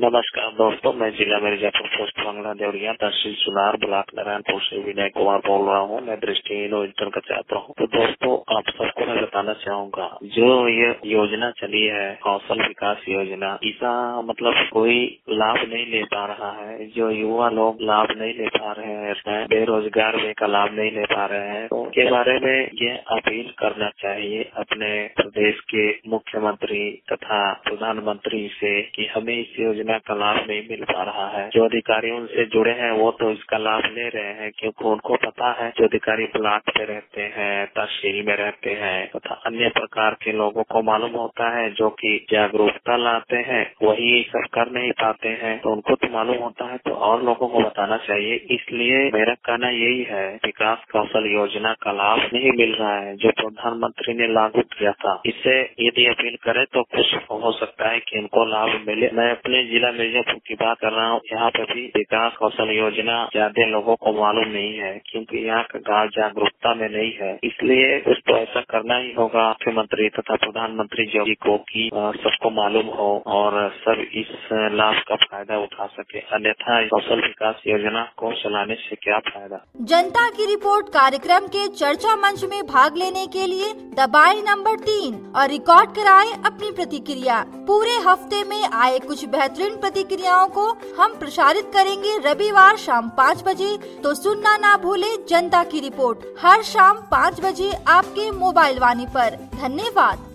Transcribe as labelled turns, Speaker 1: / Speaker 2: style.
Speaker 1: नमस्कार दोस्तों, मैं जिला मिर्जापुर पोस्ट बांग्ला देवरिया तहसील सुनार ब्लॉक नारायणपुर से विनय कुमार बोल रहा हूँ। मैं दृष्टिहीन और इंटर का छात्र हूँ। तो दोस्तों, आप सबको मैं बताना चाहूँगा, जो ये योजना चली है कौशल विकास योजना, इसका मतलब कोई लाभ नहीं ले पा रहा है। जो युवा लोग लाभ नहीं ले पा रहे हैं, बेरोजगार वे का लाभ नहीं ले पा रहे हैं, तो उनके बारे में ये अपील करना चाहिए अपने प्रदेश के मुख्यमंत्री तथा प्रधानमंत्री से कि हमें इस योजना का लाभ नहीं मिल पा रहा है। जो अधिकारी उनसे जुड़े हैं वो तो इसका लाभ ले रहे हैं, क्योंकि उनको पता है जो अधिकारी ब्लॉक पे रहते हैं, तहसील में रहते हैं तथा अन्य प्रकार के लोगों को मालूम होता है, जो कि जागरूकता लाते हैं, वही सब कर नहीं पाते हैं। तो उनको तो मालूम होता है, तो और लोगों को बताना चाहिए। इसलिए मेरा कहना यही है, विकास कौशल योजना का लाभ नहीं मिल रहा है जो प्रधानमंत्री ने लागू किया था। इससे यदि अपील करे तो कुछ हो सकता है कि इनको लाभ मिले। मैं अपने जिला मिर्जापुर की बात कर रहा हूँ। यहाँ पे भी विकास कौशल योजना ज्यादा लोगों को मालूम नहीं है, क्योंकि यहाँ का गाँव जागरूकता में नहीं है। इसलिए कुछ तो ऐसा करना ही होगा मुख्यमंत्री तथा प्रधानमंत्री जी को कि सबको मालूम हो और सब इस लाभ का फायदा उठा सके। अन्यथा कौशल विकास योजना को चलाने से क्या फायदा।
Speaker 2: जनता की रिपोर्ट कार्यक्रम के चर्चा मंच में भाग लेने के लिए दबाएं नंबर 3 और रिकॉर्ड कराएं अपनी प्रतिक्रिया। पूरे हफ्ते में आए कुछ बेहतरीन प्रतिक्रियाओं को हम प्रसारित करेंगे रविवार शाम 5 बजे। तो सुनना ना भूले जनता की रिपोर्ट हर शाम 5 बजे आपके मोबाइल वाणी पर। धन्यवाद।